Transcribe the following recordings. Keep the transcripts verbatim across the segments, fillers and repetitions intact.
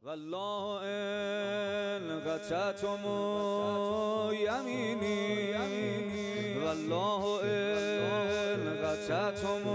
والله إن قطعتم يميني والله إن قطعتم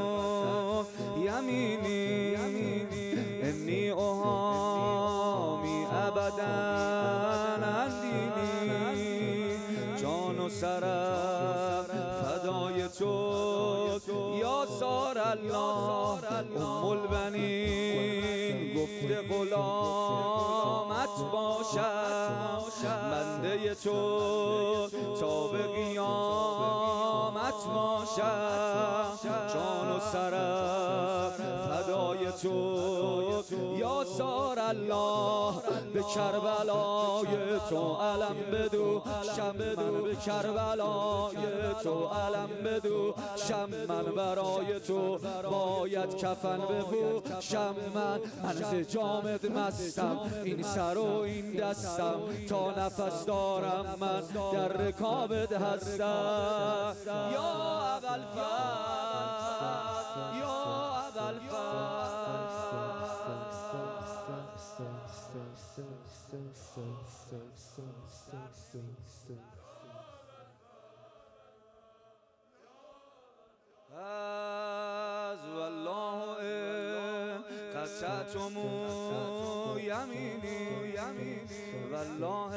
يميني إني أحامي أبدا عن ديني جان و سرم فدای تو یا سار الله ام البنین گفته غلامت باشم بنده تو تا به قیامت باشم جان و سرم فدای تو یا سار الله به کربلای تو علم بدو شم من به کربلای تو علم بدو شم من برای تو باید کفن بپوشم من من ز جامت مستم این سر و این دستم تا نفس دارم من در رکابت هستم یا ابوالفضل یا ابوالفضل از والله إن قطعتم يميني والله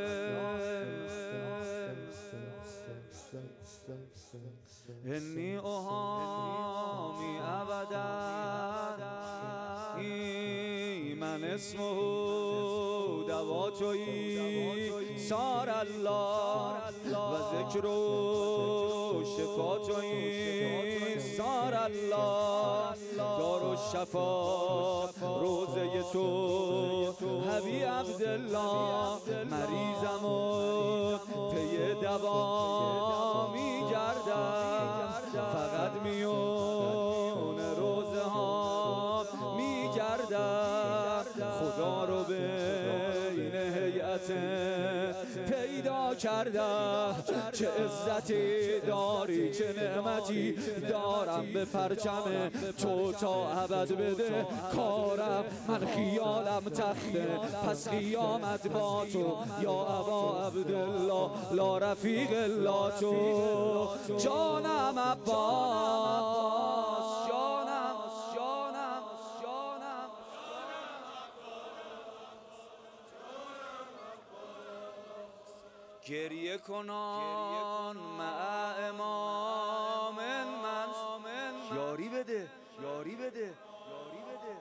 إني أحامي أبدا من اسمه دواتوی سار الله و ذکر و شفاتوی سار الله دار و شفا روزه تو حبی عبدالله مریضم و پی دوا می گردم فقط میون روزه ها می گردم خدا رو بین هیئت پیدا کردم چه عزتی داری چه نعمتی دارم به پرچم تو تا ابد بده کارم من خیالم تخته پس قیامت با تو یا ابا عبدالله لا رفیق الا تو جانم عباس جانم جانم جانم گریه کنان مع امام من یاری بده یاری بده یاری بده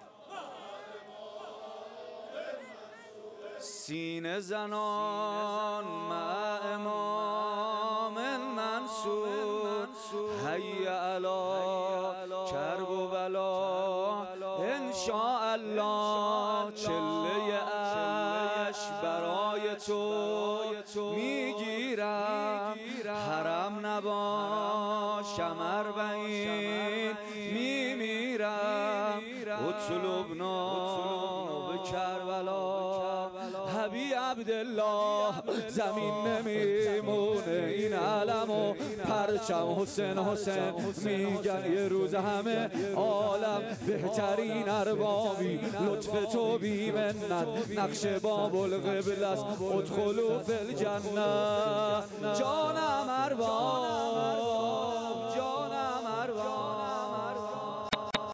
سینه زنان مع امام منصور حی علی کرب و بلا انشاءالله چله اش برای تو میگیرم حرم نباشم اربعین میمیرم اطلبنا به کربلا حبی عبدالله زمین نمیمونه این علم و پرچم حسین حسین میگن یه روز همه عالم بهترین اربابی لطف تو بی منت نقش باب القبل است ادخلوا فی الجنه جانم ارباب